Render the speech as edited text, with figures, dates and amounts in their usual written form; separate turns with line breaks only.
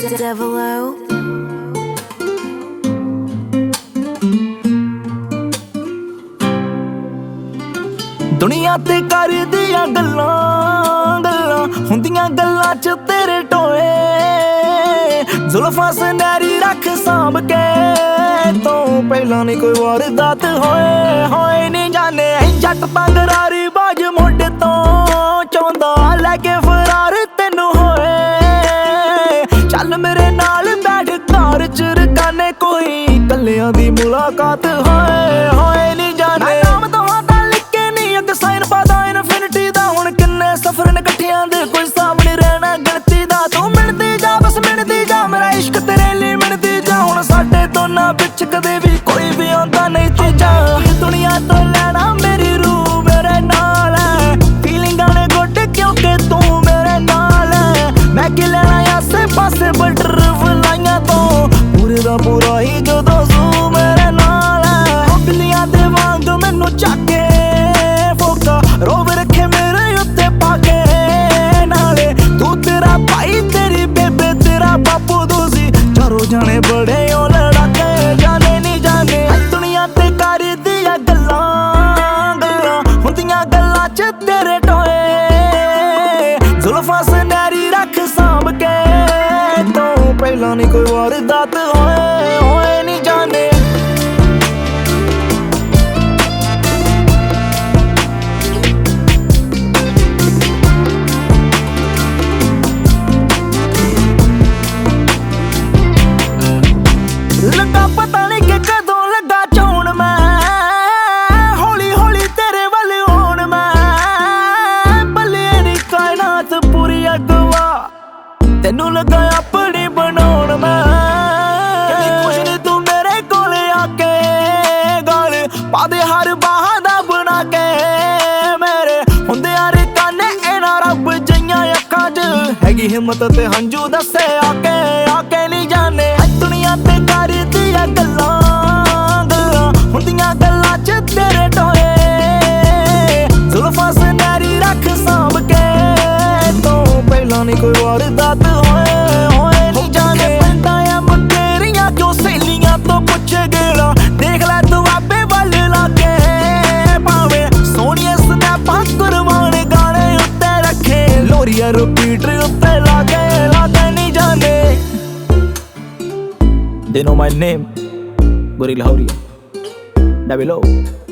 Devilo.
ਦੁਨੀਆ ਤੇ ਕਰਦੀਆਂ ਗੱਲਾਂ ਗੱਲਾਂ ਹੁੰਦੀਆਂ ਗੱਲਾਂ ਚ ਤੇਰੇ ਟੋਏ ਜ਼ੁਲਫਾਂ ਸੁਨਹਿਰੀ ਰੱਖ ਸਾਂਭ ਕੇ ਤੋਂ ਪਹਿਲਾਂ ਨਹੀਂ ਕੋਈ ਵਾਰਦਾਤ ਹੋਏ ਨਹੀਂ ਜਾਣੇ ਜੱਟ ਪੰਗਰਾਰੀ ਬਾਜ ਮੋਢੇ ਤੋਂ ਚਾਹੁੰਦਾ ਲੈ ਕੇ ਫਰਾਰ ਤੈਨੂੰ ਹੋਏ ਚੱਲ ਮੇਰੇ ਨਾਲ ਬੈਠ ਘਰ ਚ ਰਕਾਨੇ ਕੋਈ ਕੱਲਿਆਂ ਦੀ ਮੁਲਾਕਾਤ ਹੋਏ ਨਹੀਂ ਜਾਣੇ ਸਾਈਨ ਪਾਦਾ ਇਨਫਿਨਿਟੀ ਦਾ ਹੁਣ ਕਿੰਨੇ ਸਫ਼ਰ ਨੇ ਇਕੱਠਿਆਂ ਦੇ ਕੋਈ ਸਾਹਮਣੇ ਰਹਿਣਾ ਗਿਣਤੀ ਦਾ ਤੂੰ ਮਿਲਦੀ ਜਾ ਬਸ ਮਿਲਦੀ ਜਾ ਮੇਰਾ ਇਸ਼ਕ ਤੇਰੇ ਲਈ ਮਿਲਦੀ ਜਾ ਹੁਣ ਸਾਡੇ ਦੋਨਾਂ ਵਿੱਚ ਕਦੇ ਵੀ ਕੋਈ ਵੀ ਆਉਂਦਾ ਨਹੀਂ ਤੀਜਾ ਦੁਨੀਆ ਤੋਂ ਲੈਣਾ ਮੇਰੀ ਰੂਹ ਮੇਰੇ ਨਾਲ ਹੈ ਫੀਲਿੰਗਾਂ ਨੇ ਗੁੱਟ ਕਿਉਂਕਿ ਤੂੰ ਮੇਰੇ ਨਾਲ ਹੈ ਮੈਂ ਕੀ ਲੈਣਾ ਆਸੇ ਪਾਸੇ ਬਟਰਫਲਾਈਆਂ ਤੋਂ ਪੂਰੇ ਦਾ ਪੂਰਾ ਹੀ ਜਦੋਂ ਜ਼ੂ ਮੇਰੇ ਨਾਲ ਹੈ ਬਿੱਲੀਆਂ ਦੇ ਵਾਂਗ ਮੈਨੂੰ ਚੱਕ ਕੇ ਰੋਬ ਰੱਖੇ ਮੇਰੇ ਉੱਤੇ ਪਾ ਕੇ ਨਾਲੇ ਤੂੰ ਤੇਰਾ ਭਾਈ ਤੇਰੀ ਬੇਬੇ ਤੇਰਾ ਬਾਪੂ ਦੂਜੀ ਚਾਰੋਂ ਜਾਣੇ ਬੜੇ ਉਹ ਲੜਾਕੇ ਜਾਣੇ ਨਹੀਂ ਜਾਣੇ ਦੁਨੀਆ ਤੇ ਕਰਦੀਆਂ ਗੱਲਾਂ ਗੱਲਾਂ ਹੁੰਦੀਆਂ ਗੱਲਾਂ ਚ ਤੇਰੇ ਟੋਏ ਜ਼ੁਲਫਾਂ ਸੁਨਹਿਰੀ ਰੱਖ ਸਾਂਭ ਕੇ ਤੋਂ ਪਹਿਲਾਂ ਨਹੀਂ ਕੋਈ ਵਾਰਦਾਤ ਹੋਏ ਨਹੀਂ ਜਾਣੇ ਲੱਗਾ ਪਤਾ ਨਹੀਂ ਕਿ ਕਦੋਂ ਲੱਗਾ ਚੋਣ ਮੈਂ ਹੌਲੀ ਹੌਲੀ ਤੇਰੇ ਵੱਲ ਹੋਣ ਮੈਂ ਬੱਲੇ ਨੀ ਕਾਇਨਾਤ ਪੂਰੀ ਅਗਵਾ ਤੈਨੂੰ ਲੱਗਾ ਆਪਣੀ ਬਣਾਉਣ ਮੈਂ ਕਿੰਨੀ ਖੁਸ਼ ਨੀ ਤੂੰ ਮੇਰੇ ਕੋਲ ਆ ਕੇ ਗਾਲ ਪਾ ਦੇ ਹਰ ਬਾਹਾਂ ਦਾ ਬਣਾ ਕੇ ਮੇਰੇ ਹੁੰਦੇ ਯਾਰ ਕਾਨੇ ਇਹਨਾਂ ਰੱਬ ਜਈਆਂ ਅੱਖਾਂ 'ਚ ਹੈਗੀ ਹਿੰਮਤ ਤੇ ਹੰਝੂ ਦੱਸੇ ਆ ਕੇ ਨਹੀਂ ਜਾਣੇ ਦੁਨੀਆ ਤੇ ਕਰਦੀਆਂ ਗੱਲਾਂ ਗੱਲਾਂ ਹੁੰਦੀਆਂ ਗੱਲਾਂ ਚ ਤੇਰੇ ਟੋਏ ਜ਼ੁਲਫਾਂ ਸੁਨਹਿਰੀ ਰੱਖ ਸਾਂਭ ਕੇ ਤੋਂ ਪਹਿਲਾਂ ਨਹੀਂ ਕੋਈ ਵਾਰਦਾਤ ਹੋਏ ਨਹੀਂ ਜਾਣੇ ਪੈਂਦਾ ਆ ਮਕੇਰੀਆਂ ਕਿਉਂ ਸਹੇਲੀਆਂ ਤੋਂ ਪੁੱਛੇ ਗੇੜਾ ਦੇਖ ਲੈ ਤੂੰ ਆਪੇ ਵੱਲ ਲਾ ਕੇ ਭਾਵੇਂ ਸੋਹਣੀਆਂ ਸਨੈਪਾਂ ਕੁਰਬਾਨ ਗਾਣੇ ਉੱਤੇ ਰੱਖੇ ਲੋਰੀਆ ਰਿਪੀਟਰ ਉੱਤੇ ਲਾ ਕੇ ਨਹੀਂ ਜਾਣੇ They know my name, Gorilla Hauria, Devilo.